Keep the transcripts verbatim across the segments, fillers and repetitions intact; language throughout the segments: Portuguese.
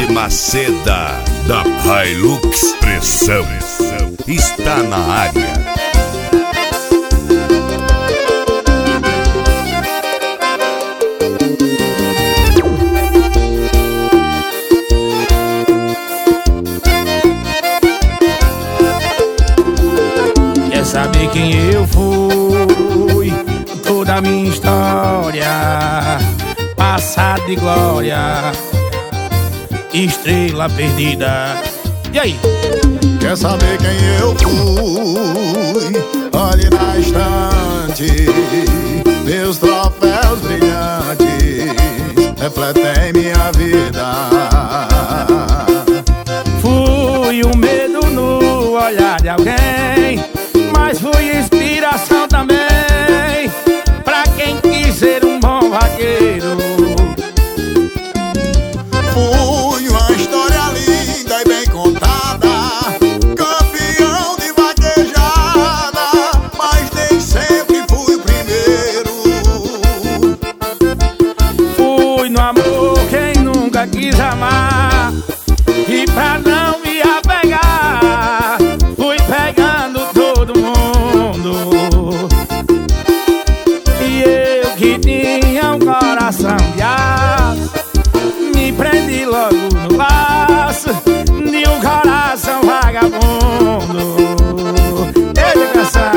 Maceda, da Hilux Pressão, está na área. Quer saber quem eu fui? Toda a minha história, passado de glória, estrela perdida. E aí? Quer saber quem eu fui? Olhe na estante, meus troféus brilhantes refletem minha vida. Fui o medo no olhar de alguém, mas fui inspiração também pra quem quis ser um bom vaqueiro. Fui uma história linda e bem contada, campeão de vaquejada, mas nem sempre fui o primeiro. Fui no amor quem nunca quis amar, e pra não me apegar fui pegando todo mundo. E eu que tinha um coração de aço, me prendi logo no laço de um coração vagabundo. Ele canção.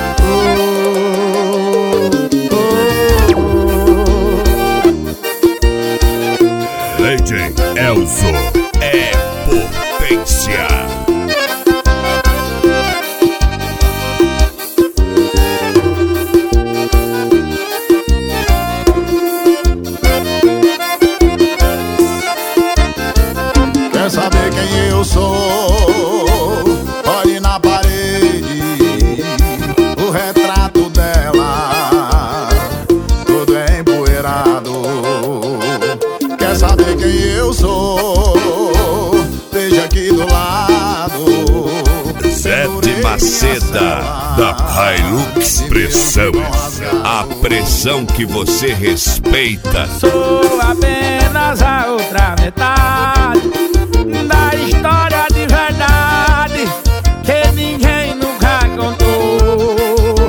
Legend Elzo é potência. Quer saber quem eu sou? Olhe na parede, o retrato dela, todo empoeirado. Quer saber quem eu sou? Veja aqui do lado, Zé de Maceda, da Hilux Pressão, a pressão que você respeita. Sou apenas a outra metade da história de verdade que ninguém nunca contou.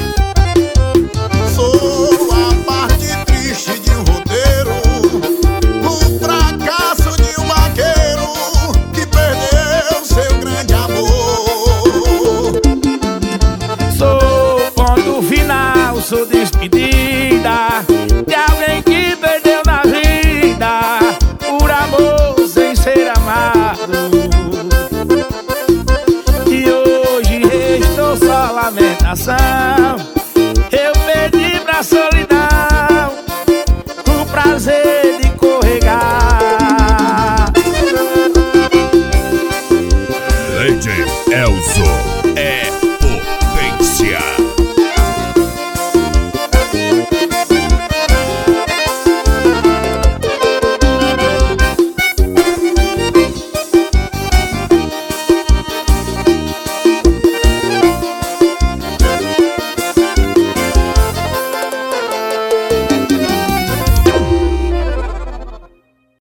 Sou a parte triste de um roteiro, o fracasso de um vaqueiro que perdeu seu grande amor. Sou o ponto final, sou despedida de alguém que perdeu na vida por amor sem ser amado. E hoje restou só lamentação, eu perdi pra solidão o prazer de corregar. Legend Elzo é